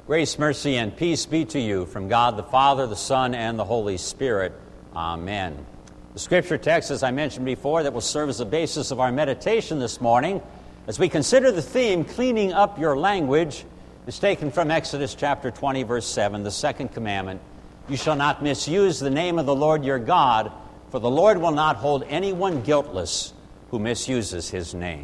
Grace, mercy, and peace be to you from God the Father, the Son, and the Holy Spirit. Amen. The scripture text, as I mentioned before, that will serve as the basis of our meditation this morning, as we consider the theme, cleaning up your language, is taken from Exodus chapter 20, verse 7, the second commandment. You shall not misuse the name of the Lord your God, for the Lord will not hold anyone guiltless who misuses his name.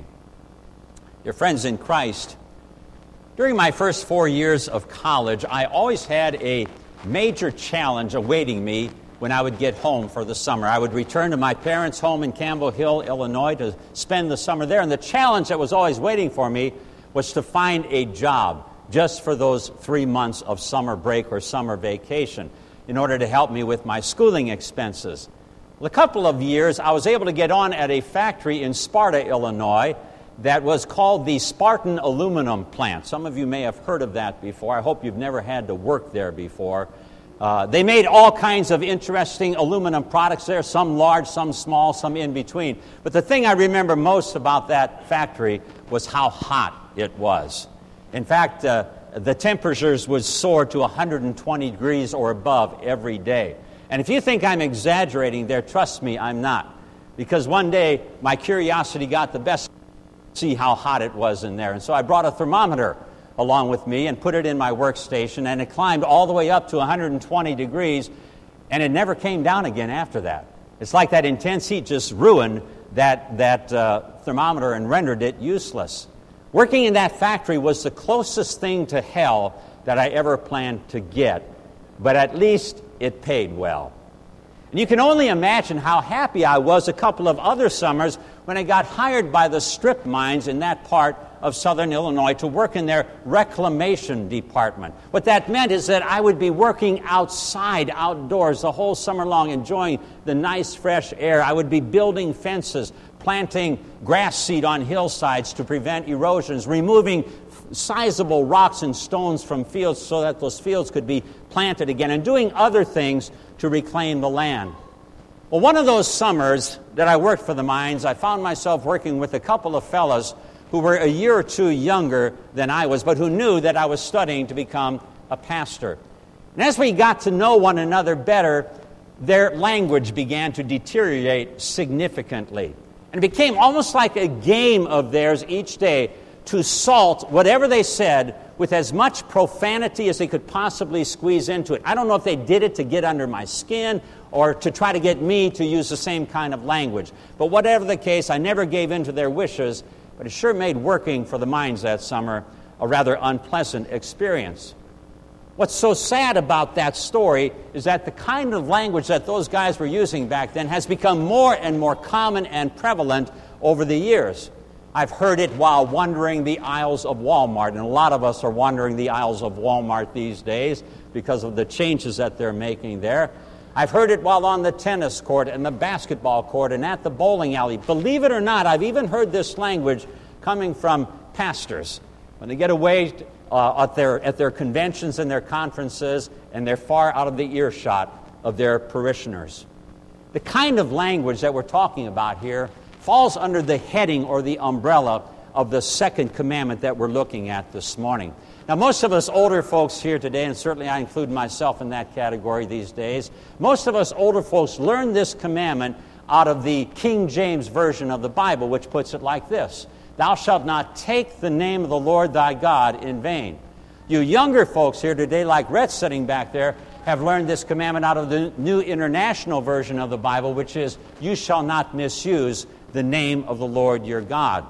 Dear friends in Christ, during my first 4 years of college, I always had a major challenge awaiting me when I would get home for the summer. I would return to my parents' home in Campbell Hill, Illinois, to spend the summer there. And the challenge that was always waiting for me was to find a job just for those 3 months of summer break or summer vacation in order to help me with my schooling expenses. Well, a couple of years, I was able to get on at a factory in Sparta, Illinois, that was called the Spartan Aluminum Plant. Some of you may have heard of that before. I hope you've never had to work there before. They made all kinds of interesting aluminum products there, some large, some small, some in between. But the thing I remember most about that factory was how hot it was. In fact, the temperatures would soar to 120 degrees or above every day. And if you think I'm exaggerating there, trust me, I'm not. Because one day, my curiosity got the best see how hot it was in there. And so I brought a thermometer along with me and put it in my workstation, and it climbed all the way up to 120 degrees, and it never came down again after that. It's like that intense heat just ruined that thermometer and rendered it useless. Working in that factory was the closest thing to hell that I ever planned to get, but at least it paid well. And you can only imagine how happy I was a couple of other summers when I got hired by the strip mines in that part of southern Illinois to work in their reclamation department. What that meant is that I would be working outside, outdoors, the whole summer long, enjoying the nice fresh air. I would be building fences, planting grass seed on hillsides to prevent erosions, removing sizable rocks and stones from fields so that those fields could be planted again, and doing other things to reclaim the land. Well, one of those summers that I worked for the mines, I found myself working with a couple of fellows who were a year or two younger than I was, but who knew that I was studying to become a pastor. And as we got to know one another better, their language began to deteriorate significantly. And it became almost like a game of theirs each day to salt whatever they said with as much profanity as they could possibly squeeze into it. I don't know if they did it to get under my skin or to try to get me to use the same kind of language. But whatever the case, I never gave in to their wishes, but it sure made working for the mines that summer a rather unpleasant experience. What's so sad about that story is that the kind of language that those guys were using back then has become more and more common and prevalent over the years. I've heard it while wandering the aisles of Walmart, and a lot of us are wandering the aisles of Walmart these days because of the changes that they're making there. I've heard it while on the tennis court and the basketball court and at the bowling alley. Believe it or not, I've even heard this language coming from pastors when they get away at their conventions and their conferences and they're far out of the earshot of their parishioners. The kind of language that we're talking about here falls under the heading or the umbrella of the second commandment that we're looking at this morning. Now, most of us older folks here today, and certainly I include myself in that category these days, most of us older folks learn this commandment out of the King James Version of the Bible, which puts it like this: Thou shalt not take the name of the Lord thy God in vain. You younger folks here today, like Rhett sitting back there, have learned this commandment out of the New International Version of the Bible, which is, You shall not misuse the name of the Lord your God.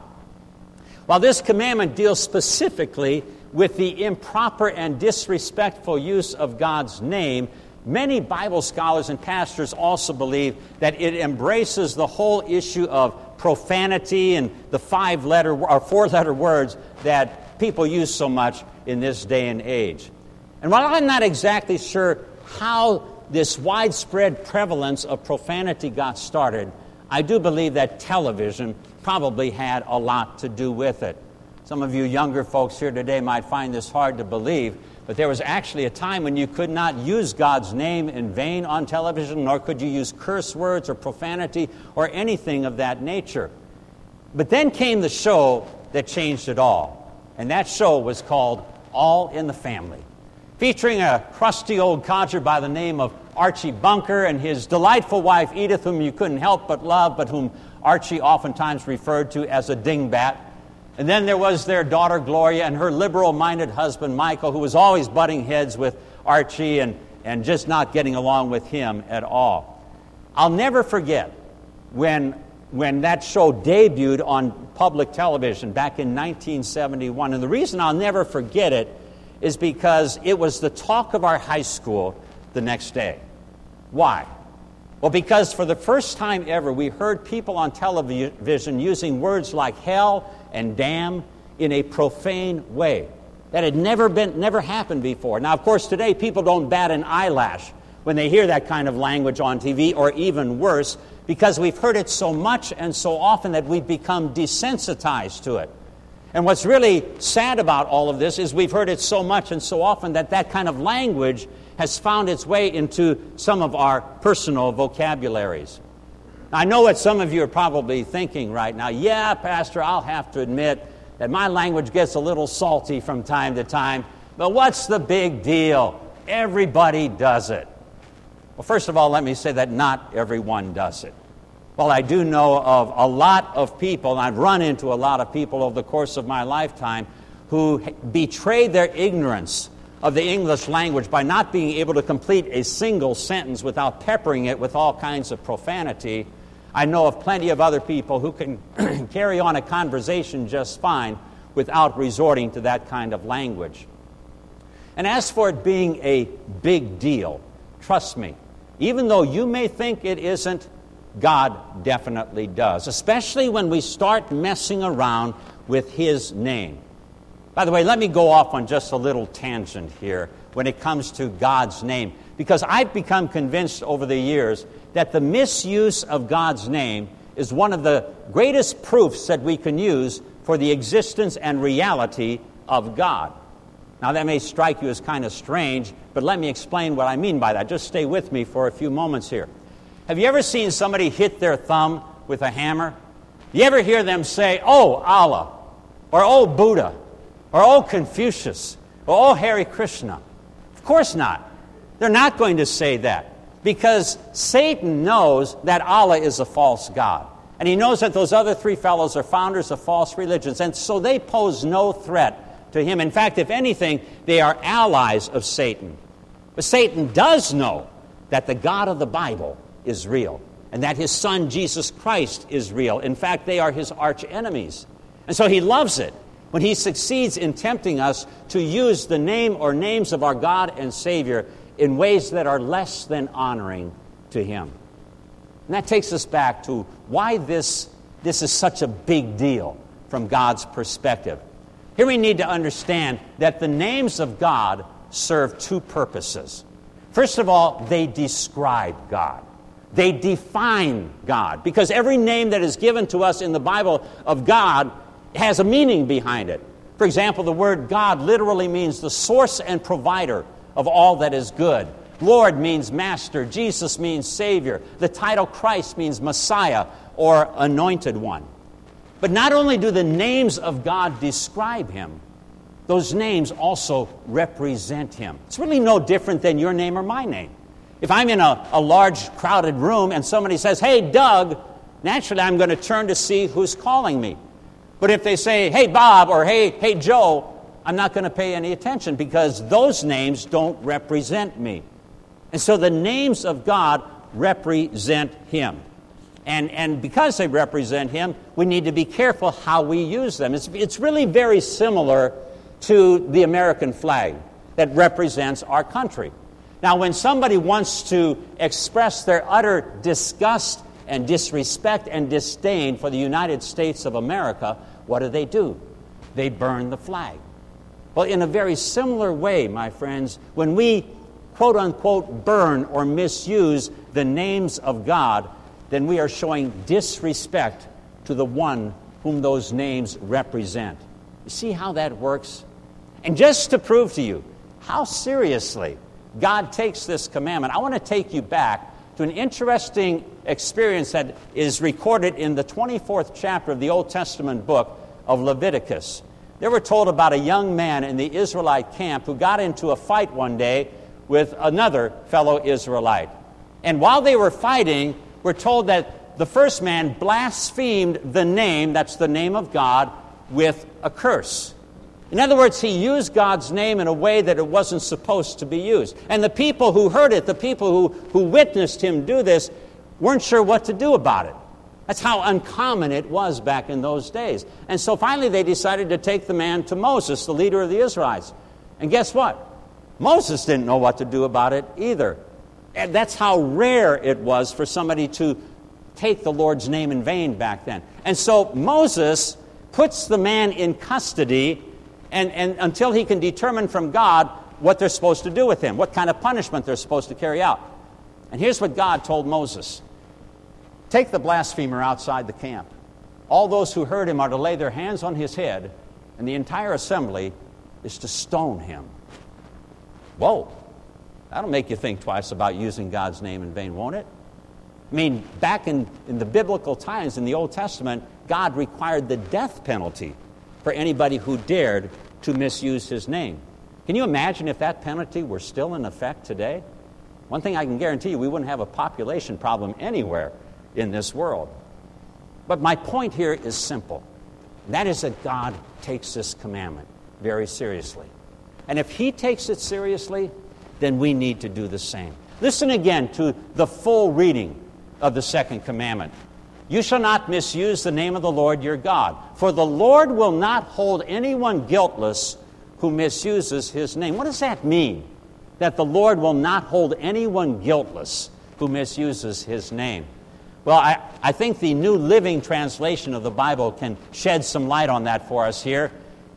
While this commandment deals specifically with the improper and disrespectful use of God's name, many Bible scholars and pastors also believe that it embraces the whole issue of profanity and the four-letter words that people use so much in this day and age. And while I'm not exactly sure how this widespread prevalence of profanity got started, I do believe that television probably had a lot to do with it. Some of you younger folks here today might find this hard to believe, but there was actually a time when you could not use God's name in vain on television, nor could you use curse words or profanity or anything of that nature. But then came the show that changed it all, and that show was called All in the Family. featuring a crusty old codger by the name of Archie Bunker and his delightful wife Edith, whom you couldn't help but love, but whom Archie oftentimes referred to as a dingbat. And then there was their daughter Gloria and her liberal-minded husband Michael, who was always butting heads with Archie and just not getting along with him at all. I'll never forget when that show debuted on public television back in 1971. And the reason I'll never forget it is because it was the talk of our high school the next day. Why? Well, because for the first time ever, we heard people on television using words like hell and damn in a profane way. That had never happened before. Now, of course, today people don't bat an eyelash when they hear that kind of language on TV, or even worse, because we've heard it so much and so often that we've become desensitized to it. And what's really sad about all of this is we've heard it so much and so often that kind of language has found its way into some of our personal vocabularies. I know what some of you are probably thinking right now. Yeah, Pastor, I'll have to admit that my language gets a little salty from time to time, but what's the big deal? Everybody does it. Well, first of all, let me say that not everyone does it. Well, I do know of a lot of people, and I've run into a lot of people over the course of my lifetime who betrayed their ignorance of the English language by not being able to complete a single sentence without peppering it with all kinds of profanity. I know of plenty of other people who can carry on a conversation just fine without resorting to that kind of language. And as for it being a big deal, trust me, even though you may think it isn't, God definitely does, especially when we start messing around with His name. By the way, let me go off on just a little tangent here when it comes to God's name, because I've become convinced over the years that the misuse of God's name is one of the greatest proofs that we can use for the existence and reality of God. Now, that may strike you as kind of strange, but let me explain what I mean by that. Just stay with me for a few moments here. Have you ever seen somebody hit their thumb with a hammer? You ever hear them say, "Oh, Allah," or "Oh, Buddha," or "Oh, Confucius," or "Oh, Hare Krishna"? Of course not. They're not going to say that, because Satan knows that Allah is a false god. And he knows that those other three fellows are founders of false religions, and so they pose no threat to him. In fact, if anything, they are allies of Satan. But Satan does know that the God of the Bible is real, and that His Son, Jesus Christ, is real. In fact, they are His arch enemies. And so he loves it when he succeeds in tempting us to use the name or names of our God and Savior in ways that are less than honoring to Him. And that takes us back to why this is such a big deal from God's perspective. Here we need to understand that the names of God serve two purposes. First of all, they describe God. They define God, because every name that is given to us in the Bible of God has a meaning behind it. For example, the word God literally means the source and provider of all that is good. Lord means master. Jesus means Savior. The title Christ means Messiah or Anointed One. But not only do the names of God describe Him, those names also represent Him. It's really no different than your name or my name. If I'm in a large, crowded room and somebody says, "Hey, Doug," naturally I'm going to turn to see who's calling me. But if they say, "Hey, Bob," or hey, Joe, I'm not going to pay any attention, because those names don't represent me. And so the names of God represent Him. And because they represent Him, we need to be careful how we use them. It's really very similar to the American flag that represents our country. Now, when somebody wants to express their utter disgust and disrespect and disdain for the United States of America, what do? They burn the flag. Well, in a very similar way, my friends, when we quote-unquote burn or misuse the names of God, then we are showing disrespect to the one whom those names represent. You see how that works? And just to prove to you how seriously God takes this commandment, I want to take you back to an interesting experience that is recorded in the 24th chapter of the Old Testament book of Leviticus. They were told about a young man in the Israelite camp who got into a fight one day with another fellow Israelite. And while they were fighting, we're told that the first man blasphemed the name, that's the name of God, with a curse. In other words, he used God's name in a way that it wasn't supposed to be used. And the people who heard it, the people who witnessed him do this, weren't sure what to do about it. That's how uncommon it was back in those days. And so finally they decided to take the man to Moses, the leader of the Israelites. And guess what? Moses didn't know what to do about it either. And that's how rare it was for somebody to take the Lord's name in vain back then. And so Moses puts the man in custody and until he can determine from God what they're supposed to do with him, what kind of punishment they're supposed to carry out. And here's what God told Moses. Take the blasphemer outside the camp. All those who heard him are to lay their hands on his head, and the entire assembly is to stone him. Whoa, that'll make you think twice about using God's name in vain, won't it? I mean, back in the biblical times, in the Old Testament, God required the death penalty for anybody who dared to misuse his name. Can you imagine if that penalty were still in effect today? One thing I can guarantee you, we wouldn't have a population problem anywhere in this world. But my point here is simple. That is that God takes this commandment very seriously. And if he takes it seriously, then we need to do the same. Listen again to the full reading of the second commandment. You shall not misuse the name of the Lord your God, for the Lord will not hold anyone guiltless who misuses his name. What does that mean? That the Lord will not hold anyone guiltless who misuses his name. Well, I think the New Living Translation of the Bible can shed some light on that for us here.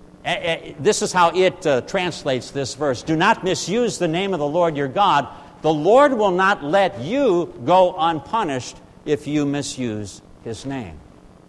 This is how it translates this verse. Do not misuse the name of the Lord your God. The Lord will not let you go unpunished if you misuse his name.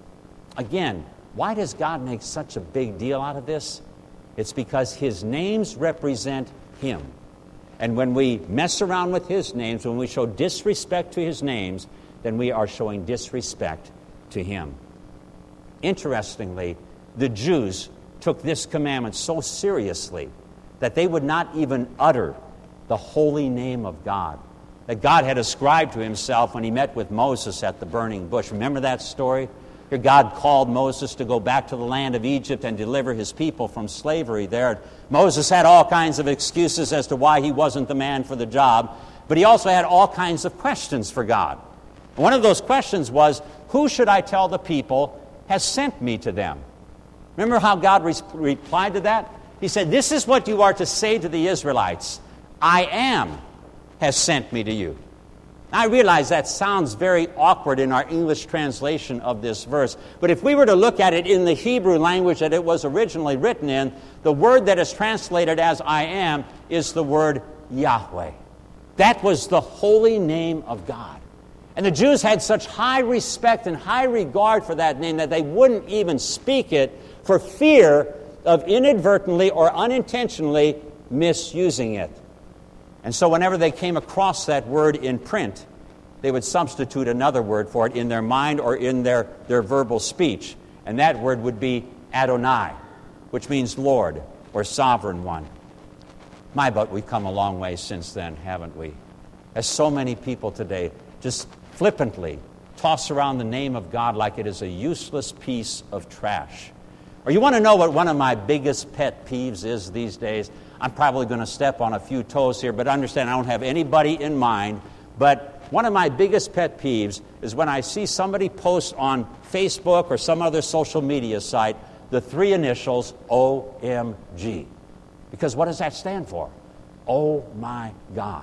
Again, why does God make such a big deal out of this? It's because his names represent him. And when we mess around with his names, when we show disrespect to his names, then we are showing disrespect to him. Interestingly, the Jews took this commandment so seriously that they would not even utter the holy name of God that God had ascribed to himself when he met with Moses at the burning bush. Remember that story? Here God called Moses to go back to the land of Egypt and deliver his people from slavery there. Moses had all kinds of excuses as to why he wasn't the man for the job, but he also had all kinds of questions for God. One of those questions was, who should I tell the people has sent me to them? Remember how God replied to that? He said, this is what you are to say to the Israelites. I am has sent me to you. Now, I realize that sounds very awkward in our English translation of this verse, but if we were to look at it in the Hebrew language that it was originally written in, the word that is translated as I am is the word Yahweh. That was the holy name of God. And the Jews had such high respect and high regard for that name that they wouldn't even speak it for fear of inadvertently or unintentionally misusing it. And so whenever they came across that word in print, they would substitute another word for it in their mind or in their verbal speech. And that word would be Adonai, which means Lord or Sovereign One. My, but we've come a long way since then, haven't we? As so many people today just flippantly toss around the name of God like it is a useless piece of trash. Or you want to know what one of my biggest pet peeves is these days? I'm probably going to step on a few toes here, but understand I don't have anybody in mind. But one of my biggest pet peeves is when I see somebody post on Facebook or some other social media site the three initials OMG. Because what does that stand for? Oh my God.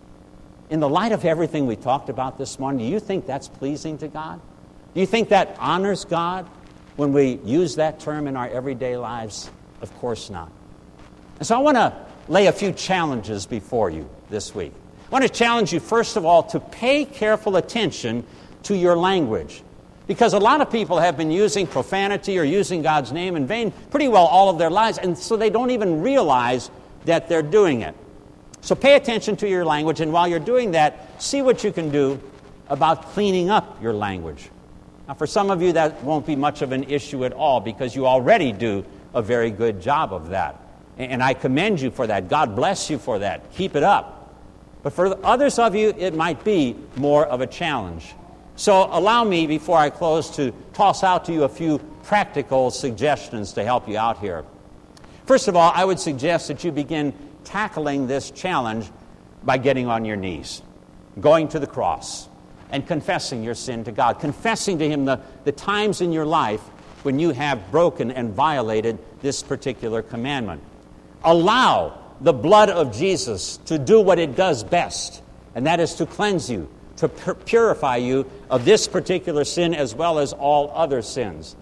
In the light of everything we talked about this morning, do you think that's pleasing to God? Do you think that honors God when we use that term in our everyday lives? Of course not. And so I want to lay a few challenges before you this week. I want to challenge you, first of all, to pay careful attention to your language. Because a lot of people have been using profanity or using God's name in vain pretty well all of their lives, and so they don't even realize that they're doing it. So pay attention to your language, and while you're doing that, see what you can do about cleaning up your language. Now, for some of you, that won't be much of an issue at all because you already do a very good job of that. And I commend you for that. God bless you for that. Keep it up. But for others of you, it might be more of a challenge. So allow me, before I close, to toss out to you a few practical suggestions to help you out here. First of all, I would suggest that you begin tackling this challenge by getting on your knees, going to the cross, and confessing your sin to God, confessing to Him the times in your life when you have broken and violated this particular commandment. Allow the blood of Jesus to do what it does best, and that is to cleanse you, to purify you of this particular sin as well as all other sins.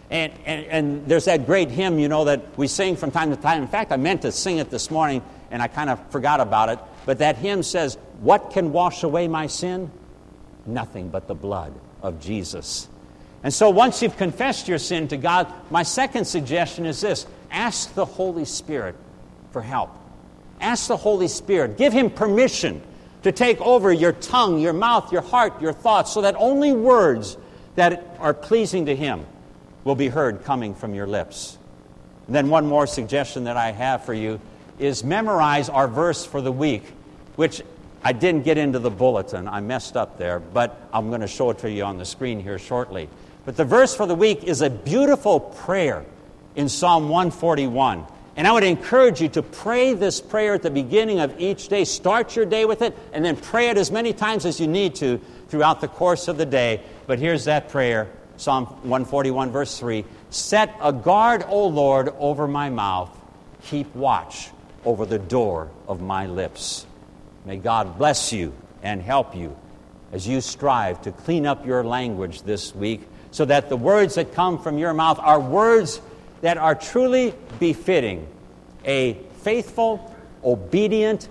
And there's that great hymn, that we sing from time to time. In fact, I meant to sing it this morning, and I kind of forgot about it. But that hymn says, "What can wash away my sin? Nothing but the blood of Jesus." And so once you've confessed your sin to God, my second suggestion is this: ask the Holy Spirit for help. Ask the Holy Spirit. Give Him permission to take over your tongue, your mouth, your heart, your thoughts, so that only words that are pleasing to Him will be heard coming from your lips. And then one more suggestion that I have for you is memorize our verse for the week, which I didn't get into the bulletin. I messed up there, but I'm going to show it to you on the screen here shortly. But the verse for the week is a beautiful prayer in Psalm 141. And I would encourage you to pray this prayer at the beginning of each day. Start your day with it, and then pray it as many times as you need to throughout the course of the day. But here's that prayer, Psalm 141, verse 3. "Set a guard, O Lord, over my mouth. Keep watch over the door of my lips." May God bless you and help you as you strive to clean up your language this week, so that the words that come from your mouth are words that are truly befitting a faithful, obedient,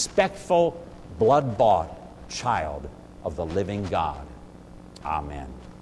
respectful, blood-bought child of the living God. Amen.